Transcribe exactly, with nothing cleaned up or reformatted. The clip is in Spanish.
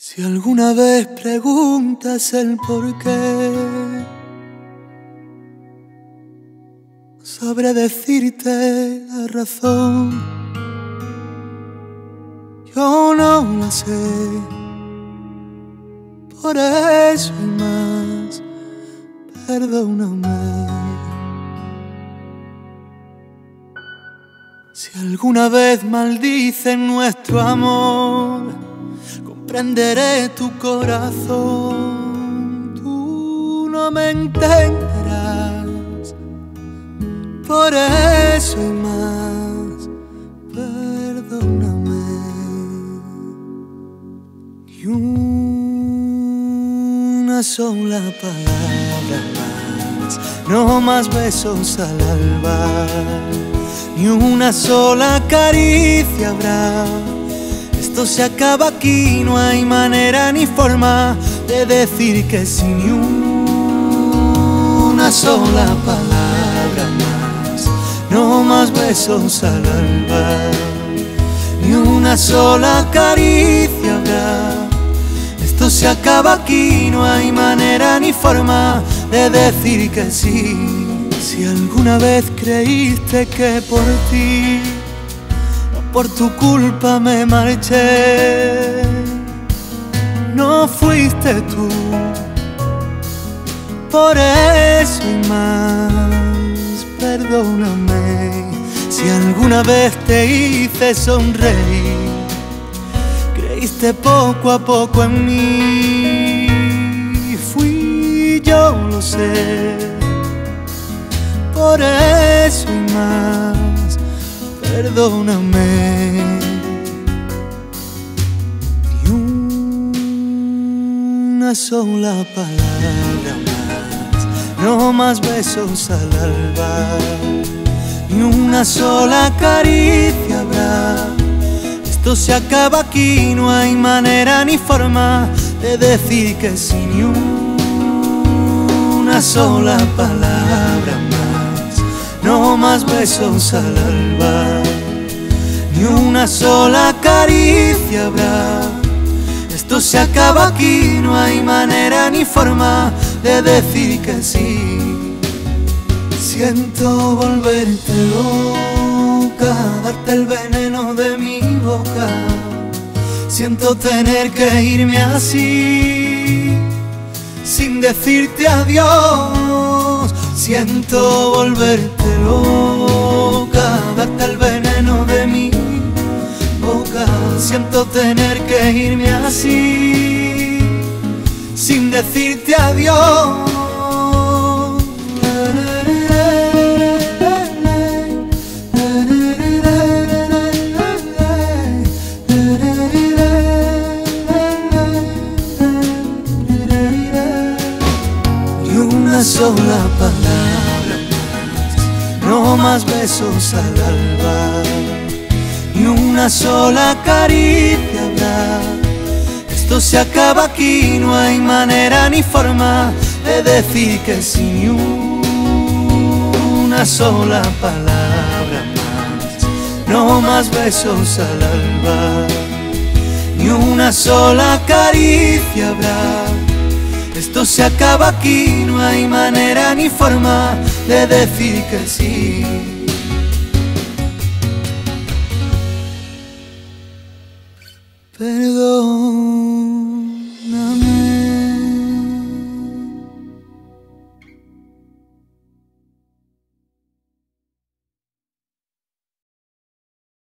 Si alguna vez preguntas el por qué, no sabré decirte la razón. Yo no la sé, por eso y más, perdóname. Si alguna vez maldicen nuestro amor, comprenderé tu corazón. Tú no me entenderás, por eso y más, perdóname. Y una sola palabra más, no más besos al alba, ni una sola caricia habrá. Esto se acaba aquí, no hay manera ni forma de decir que sí. Ni una sola palabra más, no más besos al alba, ni una sola caricia habrá. Esto se acaba aquí, no hay manera ni forma de decir que sí. Si alguna vez creíste que por ti, por tu culpa me marché, no fuiste tú, por eso y más, perdóname. Si alguna vez te hice sonreír, creíste poco a poco en mí, fui yo, lo sé, por eso y más, perdóname. Ni una sola palabra más, no más besos al alba, ni una sola caricia habrá. Esto se acaba aquí, no hay manera ni forma de decir que sí. Ni una sola palabra más, no más besos al alba, ni una sola caricia habrá. Esto se acaba aquí, no hay manera ni forma de decir que sí. Siento volverte loca, darte el veneno de mi boca. Siento tener que irme así, sin decirte adiós. Siento volverte loca, darte el veneno de mi boca. Siento tener que irme así, sin decirte adiós. Ni una sola palabra más, no más besos al alba, ni una sola caricia habrá. Esto se acaba aquí, no hay manera ni forma de decir que sí. Ni una sola palabra más, no más besos al alba, ni una sola caricia habrá. Esto se acaba aquí, no hay manera ni forma de decir que sí.